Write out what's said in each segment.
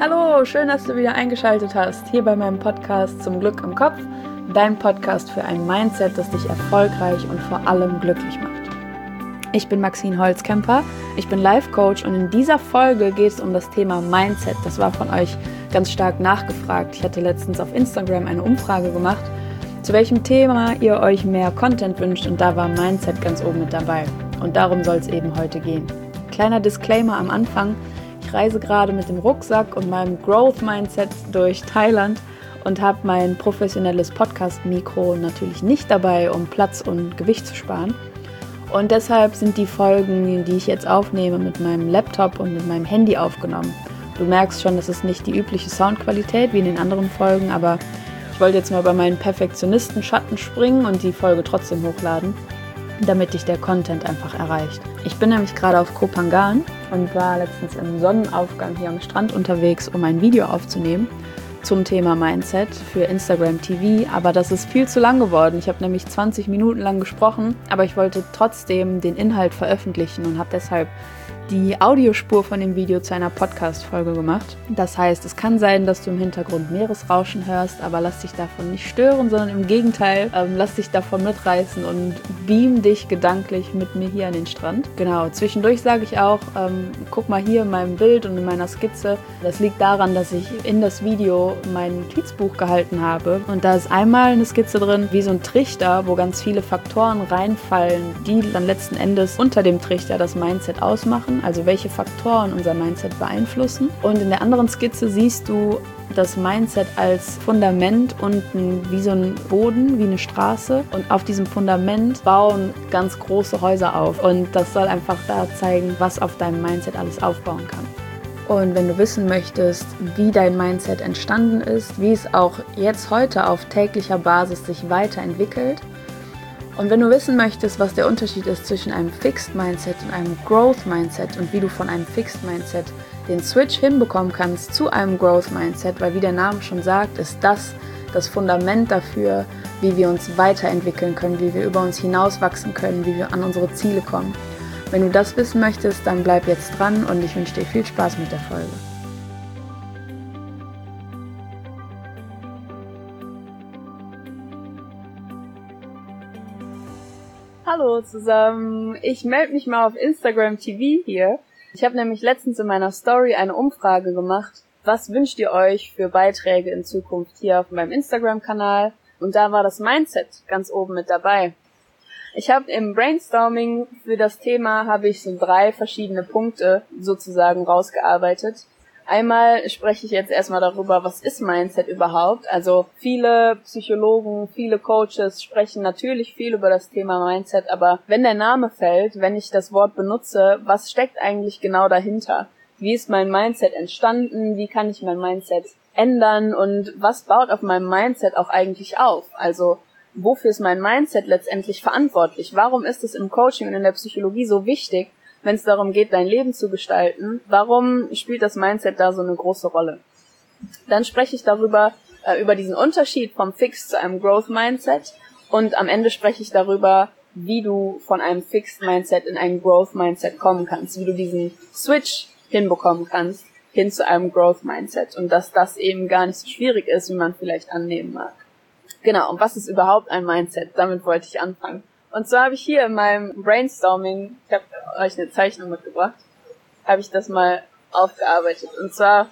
Hallo, schön, dass du wieder eingeschaltet hast, hier bei meinem Podcast Zum Glück im Kopf, dein Podcast für ein Mindset, das dich erfolgreich und vor allem glücklich macht. Ich bin Maxine Holzkemper, ich bin Life-Coach und in dieser Folge geht es um das Thema Mindset. Das war von euch ganz stark nachgefragt. Ich hatte letztens auf Instagram eine Umfrage gemacht, zu welchem Thema ihr euch mehr Content wünscht, und da war Mindset ganz oben mit dabei. Und darum soll es eben heute gehen. Kleiner Disclaimer am Anfang: Ich reise gerade mit dem Rucksack und meinem Growth-Mindset durch Thailand und habe mein professionelles Podcast-Mikro natürlich nicht dabei, um Platz und Gewicht zu sparen. Und deshalb sind die Folgen, die ich jetzt aufnehme, mit meinem Laptop und mit meinem Handy aufgenommen. Du merkst schon, das ist nicht die übliche Soundqualität wie in den anderen Folgen, aber ich wollte jetzt mal über meinen Perfektionisten-Schatten springen und die Folge trotzdem hochladen, damit dich der Content einfach erreicht. Ich bin nämlich gerade auf Koh Phangan und war letztens im Sonnenaufgang hier am Strand unterwegs, um ein Video aufzunehmen zum Thema Mindset für Instagram TV, aber das ist viel zu lang geworden. Ich habe nämlich 20 Minuten lang gesprochen, aber ich wollte trotzdem den Inhalt veröffentlichen und habe deshalb die Audiospur von dem Video zu einer Podcast-Folge gemacht. Das heißt, es kann sein, dass du im Hintergrund Meeresrauschen hörst, aber lass dich davon nicht stören, sondern im Gegenteil, lass dich davon mitreißen und beam dich gedanklich mit mir hier an den Strand. Genau, zwischendurch sage ich auch, guck mal hier in meinem Bild und in meiner Skizze. Das liegt daran, dass ich in das Video mein Notizbuch gehalten habe und da ist einmal eine Skizze drin, wie so ein Trichter, wo ganz viele Faktoren reinfallen, die dann letzten Endes unter dem Trichter das Mindset ausmachen. Also welche Faktoren unser Mindset beeinflussen. Und in der anderen Skizze siehst du das Mindset als Fundament unten wie so ein Boden, wie eine Straße. Und auf diesem Fundament bauen ganz große Häuser auf. Und das soll einfach da zeigen, was auf deinem Mindset alles aufbauen kann. Und wenn du wissen möchtest, wie dein Mindset entstanden ist, wie es auch jetzt heute auf täglicher Basis sich weiterentwickelt, und wenn du wissen möchtest, was der Unterschied ist zwischen einem Fixed Mindset und einem Growth Mindset und wie du von einem Fixed Mindset den Switch hinbekommen kannst zu einem Growth Mindset, weil wie der Name schon sagt, ist das Fundament dafür, wie wir uns weiterentwickeln können, wie wir über uns hinauswachsen können, wie wir an unsere Ziele kommen. Wenn du das wissen möchtest, dann bleib jetzt dran und ich wünsche dir viel Spaß mit der Folge. Hallo zusammen, ich melde mich mal auf Instagram TV hier. Ich habe nämlich letztens in meiner Story eine Umfrage gemacht. Was wünscht ihr euch für Beiträge in Zukunft hier auf meinem Instagram-Kanal? Und da war das Mindset ganz oben mit dabei. Ich habe im Brainstorming für das Thema so 3 verschiedene Punkte sozusagen rausgearbeitet. Einmal spreche ich jetzt erstmal darüber, was ist Mindset überhaupt? Also viele Psychologen, viele Coaches sprechen natürlich viel über das Thema Mindset, aber wenn der Name fällt, wenn ich das Wort benutze, was steckt eigentlich genau dahinter? Wie ist mein Mindset entstanden? Wie kann ich mein Mindset ändern? Und was baut auf meinem Mindset auch eigentlich auf? Also wofür ist mein Mindset letztendlich verantwortlich? Warum ist es im Coaching und in der Psychologie so wichtig, wenn es darum geht, dein Leben zu gestalten? Warum spielt das Mindset da so eine große Rolle? Dann spreche ich darüber, über diesen Unterschied vom Fixed zu einem Growth Mindset, und am Ende spreche ich darüber, wie du von einem Fixed Mindset in ein Growth Mindset kommen kannst, wie du diesen Switch hinbekommen kannst, hin zu einem Growth Mindset, und dass das eben gar nicht so schwierig ist, wie man vielleicht annehmen mag. Genau, und was ist überhaupt ein Mindset? Damit wollte ich anfangen. Und zwar habe ich hier in meinem Brainstorming, ich habe euch eine Zeichnung mitgebracht, habe ich das mal aufgearbeitet. Und zwar,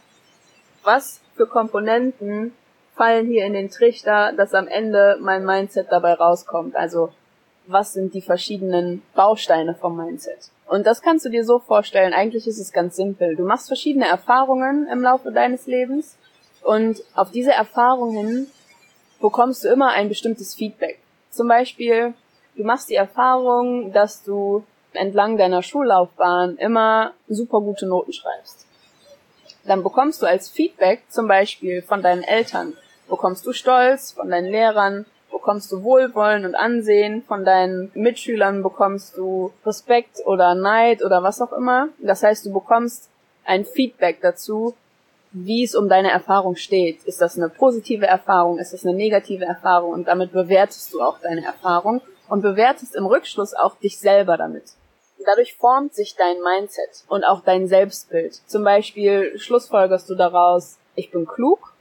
was für Komponenten fallen hier in den Trichter, dass am Ende mein Mindset dabei rauskommt? Also, was sind die verschiedenen Bausteine vom Mindset? Und das kannst du dir so vorstellen, eigentlich ist es ganz simpel. Du machst verschiedene Erfahrungen im Laufe deines Lebens und auf diese Erfahrungen bekommst du immer ein bestimmtes Feedback. Zum Beispiel, du machst die Erfahrung, dass du entlang deiner Schullaufbahn immer super gute Noten schreibst. Dann bekommst du als Feedback zum Beispiel von deinen Eltern, bekommst du Stolz von deinen Lehrern, bekommst du Wohlwollen und Ansehen von deinen Mitschülern, bekommst du Respekt oder Neid oder was auch immer. Das heißt, du bekommst ein Feedback dazu, wie es um deine Erfahrung steht. Ist das eine positive Erfahrung? Ist das eine negative Erfahrung? Und damit bewertest du auch deine Erfahrung und bewertest im Rückschluss auch dich selber damit. Dadurch formt sich dein Mindset und auch dein Selbstbild. Zum Beispiel schlussfolgerst du daraus, ich bin klug,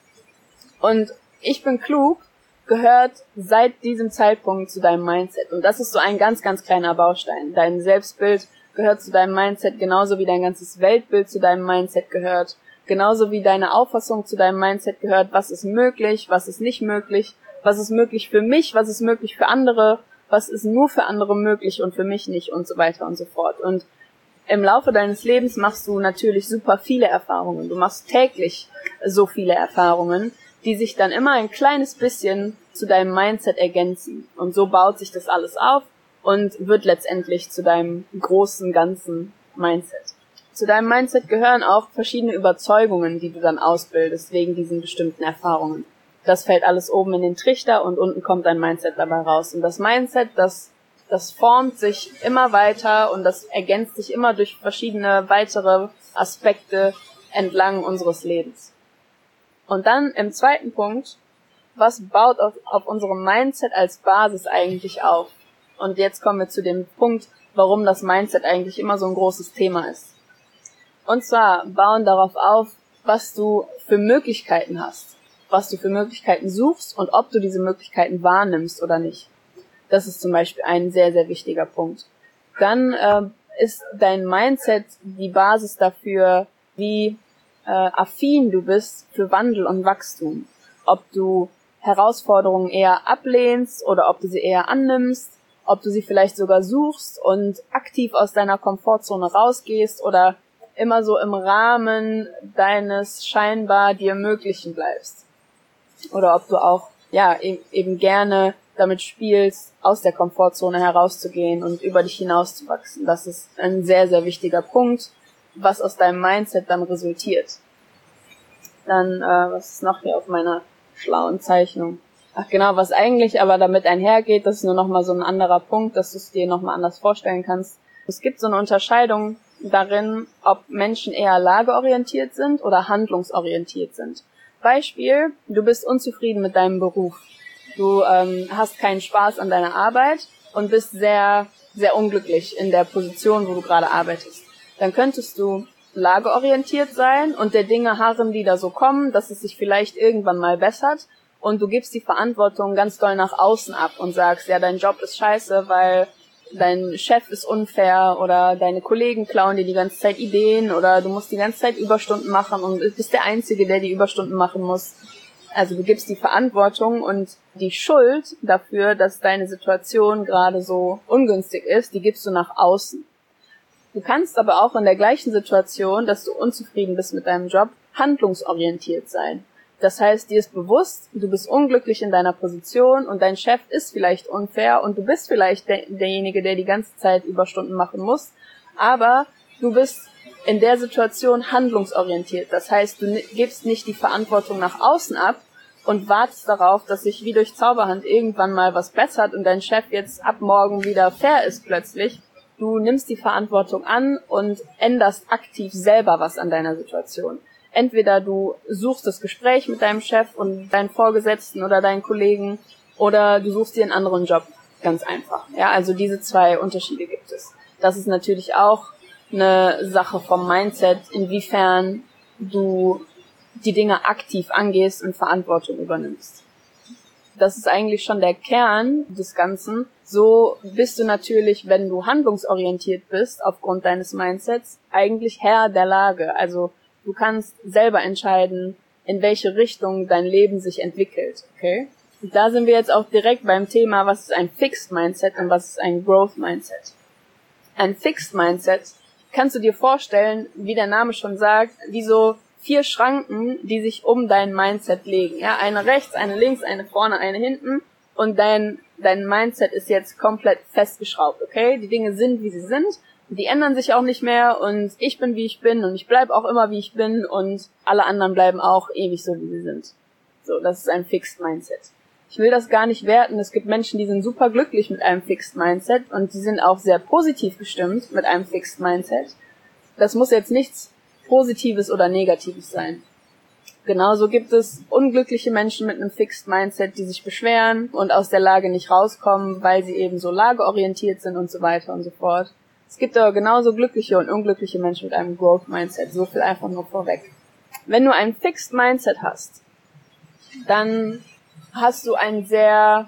und ich bin klug gehört seit diesem Zeitpunkt zu deinem Mindset. Und das ist so ein ganz, ganz kleiner Baustein. Dein Selbstbild gehört zu deinem Mindset, genauso wie dein ganzes Weltbild zu deinem Mindset gehört, genauso wie deine Auffassung zu deinem Mindset gehört, was ist möglich, was ist nicht möglich, was ist möglich für mich, was ist möglich für andere, was ist nur für andere möglich und für mich nicht und so weiter und so fort. Und im Laufe deines Lebens machst du natürlich super viele Erfahrungen. Du machst täglich so viele Erfahrungen, die sich dann immer ein kleines bisschen zu deinem Mindset ergänzen. Und so baut sich das alles auf und wird letztendlich zu deinem großen, ganzen Mindset. Zu deinem Mindset gehören auch verschiedene Überzeugungen, die du dann ausbildest wegen diesen bestimmten Erfahrungen. Das fällt alles oben in den Trichter und unten kommt dein Mindset dabei raus. Und das Mindset, das formt sich immer weiter und das ergänzt sich immer durch verschiedene weitere Aspekte entlang unseres Lebens. Und dann im zweiten Punkt, was baut auf unserem Mindset als Basis eigentlich auf? Und jetzt kommen wir zu dem Punkt, warum das Mindset eigentlich immer so ein großes Thema ist. Und zwar bauen darauf auf, was du für Möglichkeiten hast, was du für Möglichkeiten suchst und ob du diese Möglichkeiten wahrnimmst oder nicht. Das ist zum Beispiel ein sehr, sehr wichtiger Punkt. Dann ist dein Mindset die Basis dafür, wie affin du bist für Wandel und Wachstum. Ob du Herausforderungen eher ablehnst oder ob du sie eher annimmst, ob du sie vielleicht sogar suchst und aktiv aus deiner Komfortzone rausgehst oder immer so im Rahmen deines scheinbar dir Möglichen bleibst. Oder ob du auch eben gerne damit spielst, aus der Komfortzone herauszugehen und über dich hinauszuwachsen. Das ist ein sehr, sehr wichtiger Punkt, was aus deinem Mindset dann resultiert. Dann, was ist noch hier auf meiner schlauen Zeichnung? Ach genau, was eigentlich aber damit einhergeht, das ist nur nochmal so ein anderer Punkt, dass du es dir nochmal anders vorstellen kannst. Es gibt so eine Unterscheidung darin, ob Menschen eher lageorientiert sind oder handlungsorientiert sind. Beispiel, du bist unzufrieden mit deinem Beruf. Du hast keinen Spaß an deiner Arbeit und bist sehr, sehr unglücklich in der Position, wo du gerade arbeitest. Dann könntest du lageorientiert sein und der Dinge harren, die da so kommen, dass es sich vielleicht irgendwann mal bessert und du gibst die Verantwortung ganz doll nach außen ab und sagst, ja, dein Job ist scheiße, weil dein Chef ist unfair oder deine Kollegen klauen dir die ganze Zeit Ideen oder du musst die ganze Zeit Überstunden machen und bist der Einzige, der die Überstunden machen muss. Also du gibst die Verantwortung und die Schuld dafür, dass deine Situation gerade so ungünstig ist, die gibst du nach außen. Du kannst aber auch in der gleichen Situation, dass du unzufrieden bist mit deinem Job, handlungsorientiert sein. Das heißt, dir ist bewusst, du bist unglücklich in deiner Position und dein Chef ist vielleicht unfair und du bist vielleicht derjenige, der die ganze Zeit Überstunden machen muss, aber du bist in der Situation handlungsorientiert. Das heißt, du gibst nicht die Verantwortung nach außen ab und wartest darauf, dass sich wie durch Zauberhand irgendwann mal was bessert und dein Chef jetzt ab morgen wieder fair ist plötzlich. Du nimmst die Verantwortung an und änderst aktiv selber was an deiner Situation. Entweder du suchst das Gespräch mit deinem Chef und deinen Vorgesetzten oder deinen Kollegen oder du suchst dir einen anderen Job. Ganz einfach. Ja, also diese zwei Unterschiede gibt es. Das ist natürlich auch eine Sache vom Mindset, inwiefern du die Dinge aktiv angehst und Verantwortung übernimmst. Das ist eigentlich schon der Kern des Ganzen. So bist du natürlich, wenn du handlungsorientiert bist, aufgrund deines Mindsets, eigentlich Herr der Lage. Also du kannst selber entscheiden, in welche Richtung dein Leben sich entwickelt. Okay? Und da sind wir jetzt auch direkt beim Thema, was ist ein Fixed Mindset und was ist ein Growth Mindset. Ein Fixed Mindset kannst du dir vorstellen, wie der Name schon sagt, wie so 4 Schranken, die sich um dein Mindset legen. Ja, eine rechts, eine links, eine vorne, eine hinten und dein Mindset ist jetzt komplett festgeschraubt, okay? Die Dinge sind, wie sie sind, die ändern sich auch nicht mehr und ich bin, wie ich bin und ich bleibe auch immer, wie ich bin und alle anderen bleiben auch ewig so, wie sie sind. So, das ist ein Fixed Mindset. Ich will das gar nicht werten, es gibt Menschen, die sind super glücklich mit einem Fixed Mindset und die sind auch sehr positiv gestimmt mit einem Fixed Mindset. Das muss jetzt nichts Positives oder Negatives sein. Genauso gibt es unglückliche Menschen mit einem Fixed Mindset, die sich beschweren und aus der Lage nicht rauskommen, weil sie eben so lageorientiert sind und so weiter und so fort. Es gibt aber genauso glückliche und unglückliche Menschen mit einem Growth Mindset. So viel einfach nur vorweg. Wenn du ein Fixed Mindset hast, dann hast du eine sehr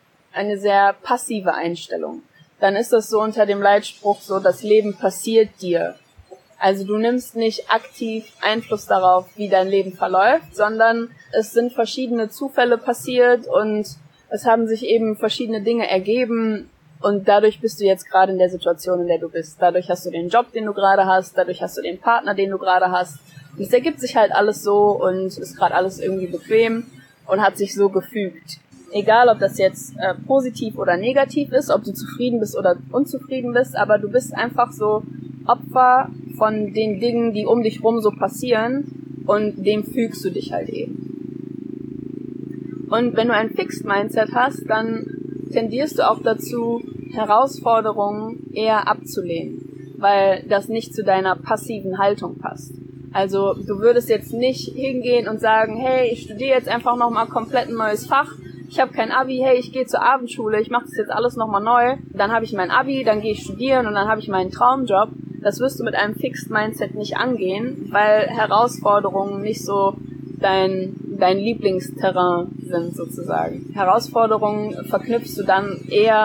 passive Einstellung. Dann ist das so unter dem Leitspruch so, das Leben passiert dir. Also du nimmst nicht aktiv Einfluss darauf, wie dein Leben verläuft, sondern es sind verschiedene Zufälle passiert und es haben sich eben verschiedene Dinge ergeben und dadurch bist du jetzt gerade in der Situation, in der du bist. Dadurch hast du den Job, den du gerade hast, dadurch hast du den Partner, den du gerade hast. Und es ergibt sich halt alles so und ist gerade alles irgendwie bequem und hat sich so gefügt. Egal, ob das jetzt positiv oder negativ ist, ob du zufrieden bist oder unzufrieden bist, aber du bist einfach so Opfer von den Dingen, die um dich rum so passieren und dem fügst du dich halt eben. Und wenn du ein Fixed Mindset hast, dann tendierst du auch dazu, Herausforderungen eher abzulehnen, weil das nicht zu deiner passiven Haltung passt. Also du würdest jetzt nicht hingehen und sagen, hey, ich studiere jetzt einfach nochmal komplett ein neues Fach, ich habe kein Abi, hey, ich gehe zur Abendschule, ich mache das jetzt alles nochmal neu, dann habe ich mein Abi, dann gehe ich studieren und dann habe ich meinen Traumjob. Das wirst du mit einem Fixed Mindset nicht angehen, weil Herausforderungen nicht so dein Lieblingsterrain sind sozusagen. Herausforderungen verknüpfst du dann eher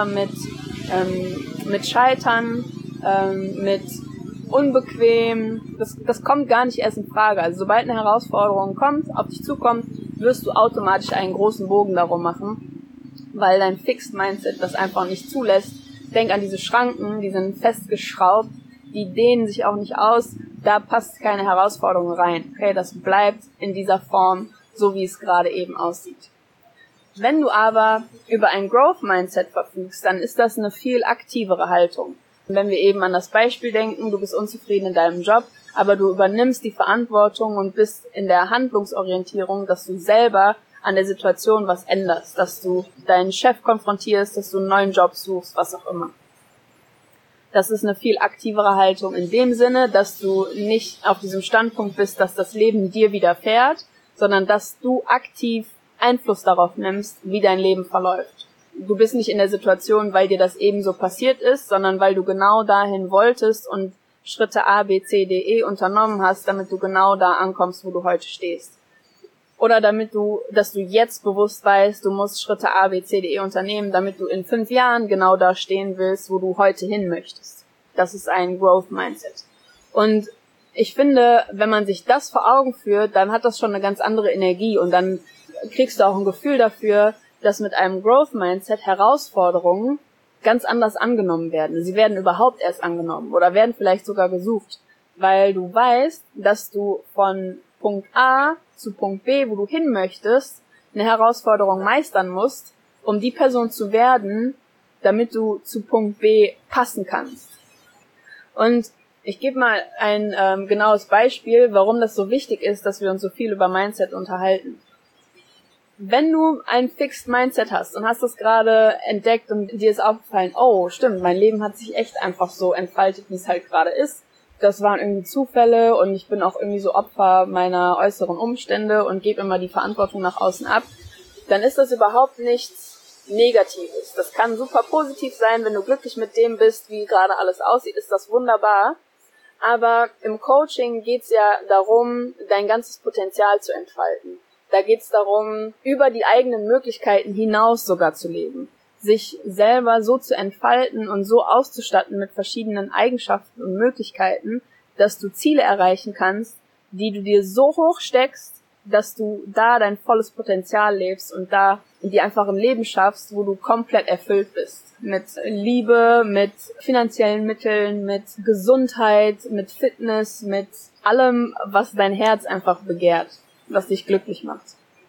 mit Scheitern, mit unbequem. Das kommt gar nicht erst in Frage. Also sobald eine Herausforderung kommt, auf dich zukommt, wirst du automatisch einen großen Bogen darum machen, weil dein Fixed Mindset das einfach nicht zulässt. Denk an diese Schranken, die sind festgeschraubt, die dehnen sich auch nicht aus, da passt keine Herausforderung rein. Okay, das bleibt in dieser Form, so wie es gerade eben aussieht. Wenn du aber über ein Growth Mindset verfügst, dann ist das eine viel aktivere Haltung. Wenn wir eben an das Beispiel denken, du bist unzufrieden in deinem Job, aber du übernimmst die Verantwortung und bist in der Handlungsorientierung, dass du selber an der Situation was änderst, dass du deinen Chef konfrontierst, dass du einen neuen Job suchst, was auch immer. Das ist eine viel aktivere Haltung in dem Sinne, dass du nicht auf diesem Standpunkt bist, dass das Leben dir widerfährt, sondern dass du aktiv Einfluss darauf nimmst, wie dein Leben verläuft. Du bist nicht in der Situation, weil dir das eben so passiert ist, sondern weil du genau dahin wolltest und Schritte A, B, C, D, E unternommen hast, damit du genau da ankommst, wo du heute stehst. Oder dass du jetzt bewusst weißt, du musst Schritte A, B, C, D, E unternehmen, damit du in 5 Jahren genau da stehen willst, wo du heute hin möchtest. Das ist ein Growth Mindset. Und ich finde, wenn man sich das vor Augen führt, dann hat das schon eine ganz andere Energie und dann kriegst du auch ein Gefühl dafür, dass mit einem Growth Mindset Herausforderungen ganz anders angenommen werden. Sie werden überhaupt erst angenommen oder werden vielleicht sogar gesucht, weil du weißt, dass du von Punkt A zu Punkt B, wo du hin möchtest, eine Herausforderung meistern musst, um die Person zu werden, damit du zu Punkt B passen kannst. Und ich gebe mal ein genaues Beispiel, warum das so wichtig ist, dass wir uns so viel über Mindset unterhalten. Wenn du ein Fixed Mindset hast und hast das gerade entdeckt und dir ist aufgefallen, oh, stimmt, mein Leben hat sich echt einfach so entfaltet, wie es halt gerade ist. Das waren irgendwie Zufälle und ich bin auch irgendwie so Opfer meiner äußeren Umstände und gebe immer die Verantwortung nach außen ab. Dann ist das überhaupt nichts Negatives. Das kann super positiv sein, wenn du glücklich mit dem bist, wie gerade alles aussieht, ist das wunderbar. Aber im Coaching geht's ja darum, dein ganzes Potenzial zu entfalten. Da geht's darum, über die eigenen Möglichkeiten hinaus sogar zu leben. Sich selber so zu entfalten und so auszustatten mit verschiedenen Eigenschaften und Möglichkeiten, dass du Ziele erreichen kannst, die du dir so hoch steckst, dass du da dein volles Potenzial lebst und da dir einfach ein Leben schaffst, wo du komplett erfüllt bist. Mit Liebe, mit finanziellen Mitteln, mit Gesundheit, mit Fitness, mit allem, was dein Herz einfach begehrt, was dich glücklich macht.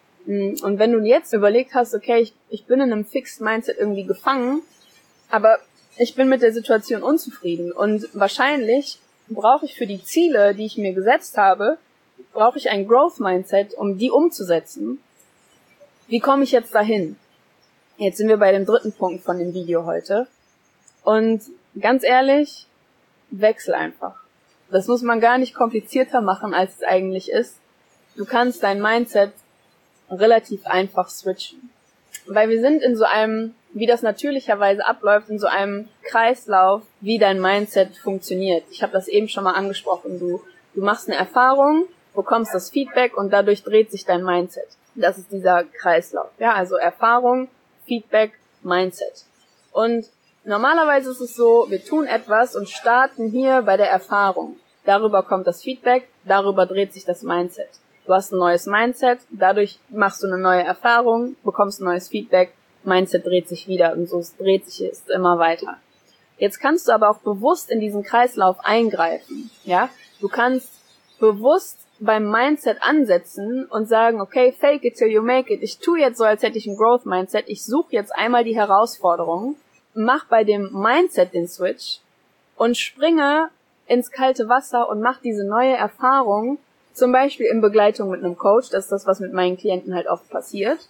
Und wenn du jetzt überlegt hast, okay, ich bin in einem Fixed Mindset irgendwie gefangen, aber ich bin mit der Situation unzufrieden und wahrscheinlich brauche ich für die Ziele, die ich mir gesetzt habe, brauche ich ein Growth Mindset, um die umzusetzen. Wie komme ich jetzt dahin? Jetzt sind wir bei dem 3. Punkt von dem Video heute. Und ganz ehrlich, wechsel einfach. Das muss man gar nicht komplizierter machen, als es eigentlich ist. Du kannst dein Mindset relativ einfach switchen. Weil wir sind in so einem wie das natürlicherweise abläuft in so einem Kreislauf, wie dein Mindset funktioniert. Ich habe das eben schon mal angesprochen. Du machst eine Erfahrung, bekommst das Feedback und dadurch dreht sich dein Mindset. Das ist dieser Kreislauf. Ja, also Erfahrung, Feedback, Mindset. Und normalerweise ist es so, wir tun etwas und starten hier bei der Erfahrung. Darüber kommt das Feedback, darüber dreht sich das Mindset. Du hast ein neues Mindset, dadurch machst du eine neue Erfahrung, bekommst ein neues Feedback, Mindset dreht sich wieder und so dreht sich es immer weiter. Jetzt kannst du aber auch bewusst in diesen Kreislauf eingreifen. Ja, du kannst bewusst beim Mindset ansetzen und sagen, okay, fake it till you make it. Ich tue jetzt so, als hätte ich ein Growth Mindset. Ich suche jetzt einmal die Herausforderung, mach bei dem Mindset den Switch und springe ins kalte Wasser und mach diese neue Erfahrung, zum Beispiel in Begleitung mit einem Coach, das ist das, was mit meinen Klienten halt oft passiert,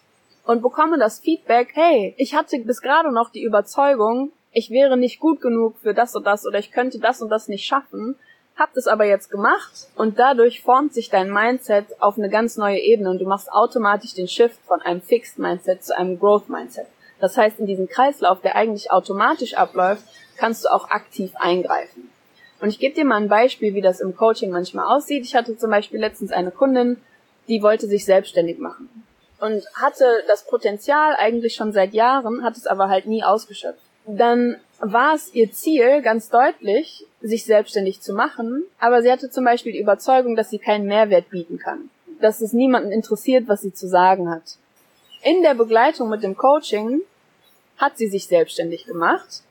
und bekomme das Feedback, hey, ich hatte bis gerade noch die Überzeugung, ich wäre nicht gut genug für das und das oder ich könnte das und das nicht schaffen, hab das aber jetzt gemacht und dadurch formt sich dein Mindset auf eine ganz neue Ebene und du machst automatisch den Shift von einem Fixed Mindset zu einem Growth Mindset. Das heißt, in diesem Kreislauf, der eigentlich automatisch abläuft, kannst du auch aktiv eingreifen. Und ich gebe dir mal ein Beispiel, wie das im Coaching manchmal aussieht. Ich hatte zum Beispiel letztens eine Kundin, die wollte sich selbstständig machen und hatte das Potenzial eigentlich schon seit Jahren, hat es aber halt nie ausgeschöpft. Dann war es ihr Ziel, ganz deutlich, sich selbstständig zu machen, aber sie hatte zum Beispiel die Überzeugung, dass sie keinen Mehrwert bieten kann, dass es niemanden interessiert, was sie zu sagen hat. In der Begleitung mit dem Coaching hat sie sich selbstständig gemacht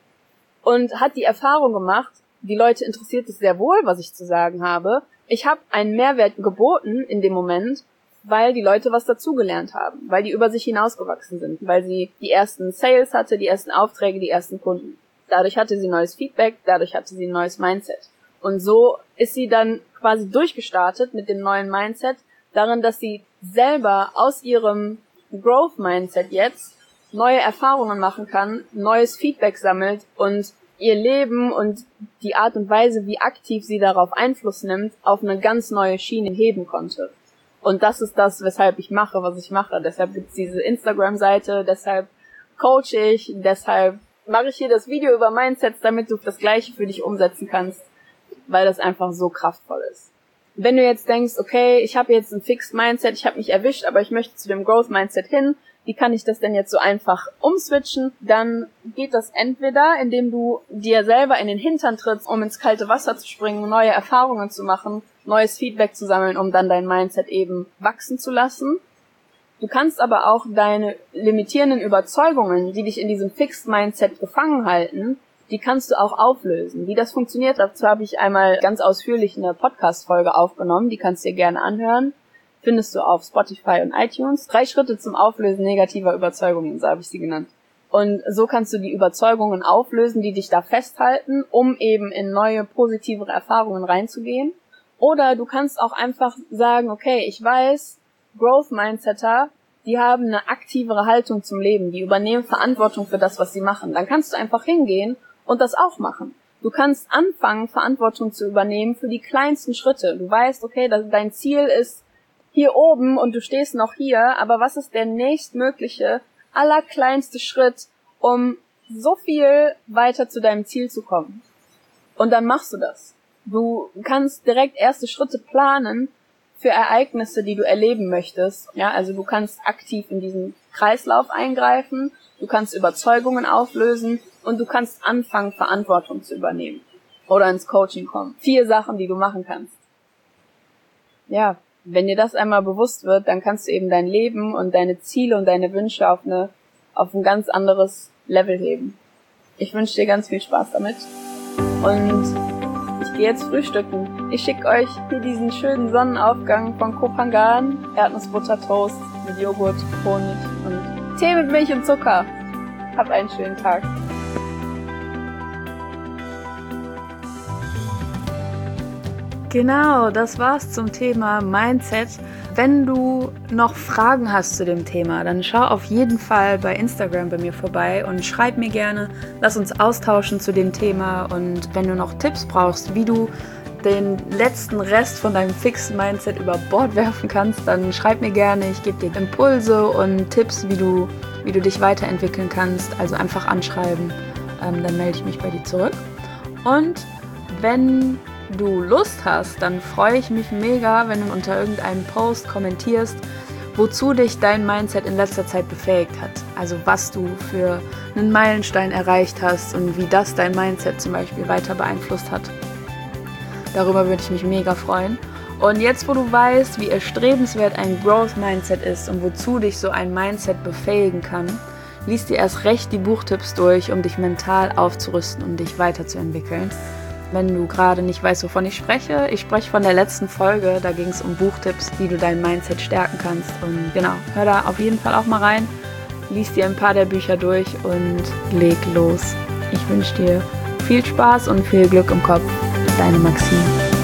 und hat die Erfahrung gemacht, die Leute interessiert es sehr wohl, was ich zu sagen habe. Ich habe einen Mehrwert geboten in dem Moment, weil die Leute was dazugelernt haben, weil die über sich hinausgewachsen sind, weil sie die ersten Sales hatte, die ersten Aufträge, die ersten Kunden. Dadurch hatte sie neues Feedback, dadurch hatte sie ein neues Mindset. Und so ist sie dann quasi durchgestartet mit dem neuen Mindset, darin, dass sie selber aus ihrem Growth-Mindset jetzt neue Erfahrungen machen kann, neues Feedback sammelt und ihr Leben und die Art und Weise, wie aktiv sie darauf Einfluss nimmt, auf eine ganz neue Schiene heben konnte. Und das ist das, weshalb ich mache, was ich mache. Deshalb gibt's diese Instagram-Seite, deshalb coache ich, deshalb mache ich hier das Video über Mindsets, damit du das Gleiche für dich umsetzen kannst, weil das einfach so kraftvoll ist. Wenn du jetzt denkst, okay, ich habe jetzt ein Fixed Mindset, ich habe mich erwischt, aber ich möchte zu dem Growth Mindset hin, wie kann ich das denn jetzt so einfach umswitchen? Dann geht das entweder, indem du dir selber in den Hintern trittst, um ins kalte Wasser zu springen, neue Erfahrungen zu machen, neues Feedback zu sammeln, um dann dein Mindset eben wachsen zu lassen. Du kannst aber auch deine limitierenden Überzeugungen, die dich in diesem Fixed Mindset gefangen halten, die kannst du auch auflösen. Wie das funktioniert, dazu habe ich einmal ganz ausführlich eine Podcast-Folge aufgenommen, die kannst du dir gerne anhören. Findest du auf Spotify und iTunes. 3 Schritte zum Auflösen negativer Überzeugungen, so habe ich sie genannt. Und so kannst du die Überzeugungen auflösen, die dich da festhalten, um eben in neue, positivere Erfahrungen reinzugehen. Oder du kannst auch einfach sagen, okay, ich weiß, Growth-Mindsetter, die haben eine aktivere Haltung zum Leben, die übernehmen Verantwortung für das, was sie machen. Dann kannst du einfach hingehen und das auch machen. Du kannst anfangen, Verantwortung zu übernehmen für die kleinsten Schritte. Du weißt, okay, dein Ziel ist hier oben und du stehst noch hier, aber was ist der nächstmögliche, allerkleinste Schritt, um so viel weiter zu deinem Ziel zu kommen? Und dann machst du das. Du kannst direkt erste Schritte planen für Ereignisse, die du erleben möchtest. Ja, also du kannst aktiv in diesen Kreislauf eingreifen, du kannst Überzeugungen auflösen und du kannst anfangen, Verantwortung zu übernehmen oder ins Coaching kommen. 4 Sachen, die du machen kannst. Ja, wenn dir das einmal bewusst wird, dann kannst du eben dein Leben und deine Ziele und deine Wünsche auf ein ganz anderes Level heben. Ich wünsche dir ganz viel Spaß damit und ich gehe jetzt frühstücken. Ich schicke euch hier diesen schönen Sonnenaufgang von Koh Phangan, Erdnussbuttertoast mit Joghurt, Honig und Tee mit Milch und Zucker. Hab einen schönen Tag. Genau, das war's zum Thema Mindset. Wenn du noch Fragen hast zu dem Thema, dann schau auf jeden Fall bei Instagram bei mir vorbei und schreib mir gerne. Lass uns austauschen zu dem Thema und wenn du noch Tipps brauchst, wie du den letzten Rest von deinem Fixed Mindset über Bord werfen kannst, dann schreib mir gerne. Ich gebe dir Impulse und Tipps, wie du wie du dich weiterentwickeln kannst. Also einfach anschreiben, dann melde ich mich bei dir zurück. Und wenn du Lust hast, dann freue ich mich mega, wenn du unter irgendeinem Post kommentierst, wozu dich dein Mindset in letzter Zeit befähigt hat. Also was du für einen Meilenstein erreicht hast und wie das dein Mindset zum Beispiel weiter beeinflusst hat. Darüber würde ich mich mega freuen. Und jetzt, wo du weißt, wie erstrebenswert ein Growth-Mindset ist und wozu dich so ein Mindset befähigen kann, lies dir erst recht die Buchtipps durch, um dich mental aufzurüsten und dich weiterzuentwickeln. Wenn du gerade nicht weißt, wovon ich spreche von der letzten Folge, da ging es um Buchtipps, wie du dein Mindset stärken kannst. Und genau, hör da auf jeden Fall auch mal rein, lies dir ein paar der Bücher durch und leg los. Ich wünsche dir viel Spaß und viel Glück im Kopf. Deine Maxine.